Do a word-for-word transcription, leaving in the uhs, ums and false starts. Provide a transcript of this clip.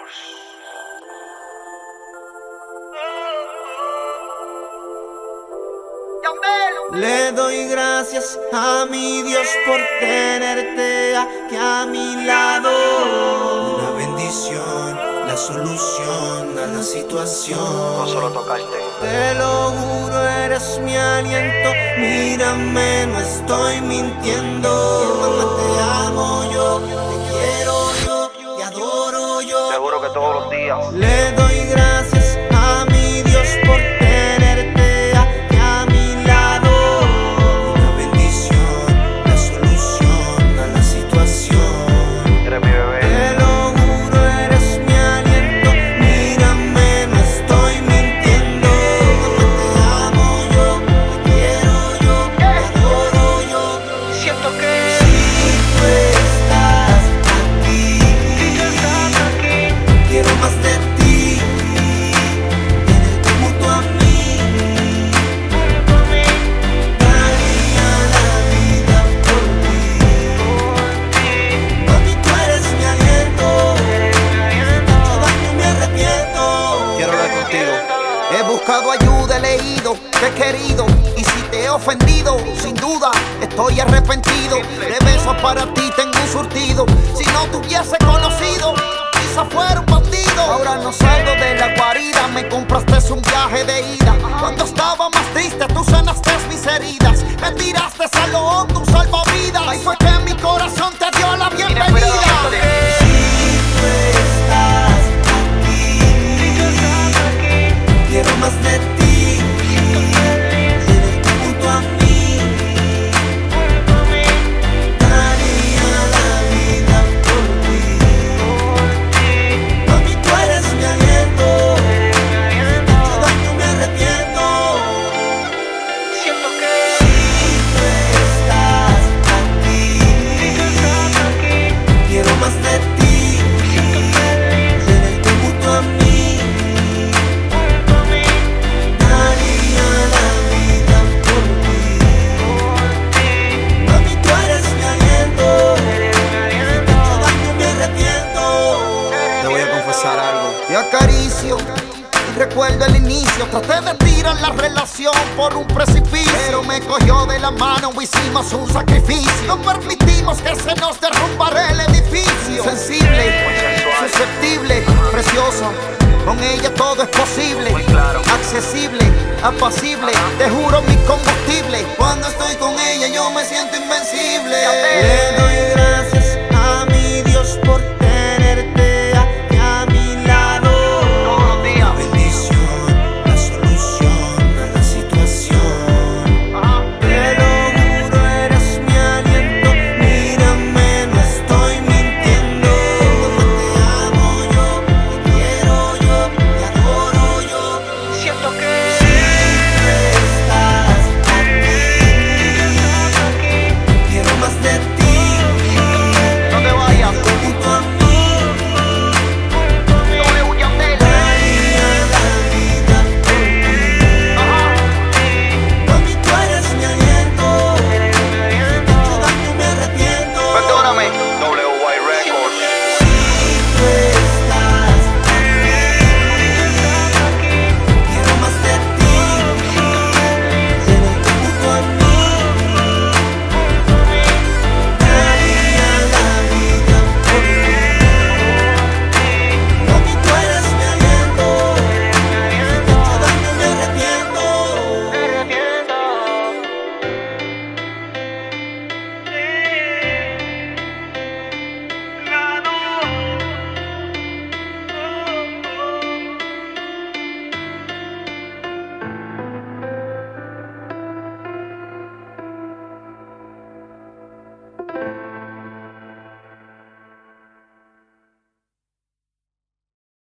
Le doy gracias a mi Dios por tenerte aquí a mi lado. Una bendición, la solución a la situación. No solo tocarte. Te lo juro, eres mi aliento. Mírame, no estoy mintiendo. Mamá, te amo yo, te quiero yo, te adoro yo. Seguro que todos los días. Le doy gracias a mi Dios por tenerte aquí a mi lado. Una bendición, la solución a la situación. Eres mi bebé. Te lo juro, eres mi aliento. Mírame, no estoy mintiendo. Mamá, te amo yo, te quiero yo, te adoro yo. Siento que Si tú estás aquí, si tú estás aquí, quiero más de ti. Tenerte junto a mí, por mí, daría la vida por ti. Mami, tú eres mi aliento. Mucho daño me arrepiento. Quiero hablar contigo. He buscado ayuda, he leído, te he querido. Y si te he ofendido, sin duda estoy arrepentido. De besos para ti tengo un surtido. Si no te hubiese conocido, quizá fuera un bandido. Ahora no salgo de la guarida, me compraste un viaje de ida. Cuando estaba más triste, tú sanaste mis heridas. Me tiraste a lo hondo un salvavidas. Ahí fue que mi corazón te dio la bienvenida. Si tú estás aquí, si tú estás aquí, quiero más de ti. Tenerte junto a mí, por mí, daría la vida por ti. por ti, Mami, tú eres mi aliento. Mucho daño me arrepiento. siento que Si tú estás aquí, si tú estás aquí, quiero más de ti. Tenerte junto a mí, por mí, daría la vida por ti. por ti, Mami, tú eres mi aliento. eres mi aliento. Mucho daño me arrepiento. Te voy a confesar algo. Te acaricio y recuerdo el inicio. Traté de tirar la relación por un precipicio, pero me cogió de la mano, hicimos un sacrificio. No permitimos que se nos derrumbara el edificio. Sensible, susceptible, preciosa. Con ella todo es posible. Muy claro. Accesible, apacible. Te juro mi combustible. Cuando estoy con ella yo me siento invencible.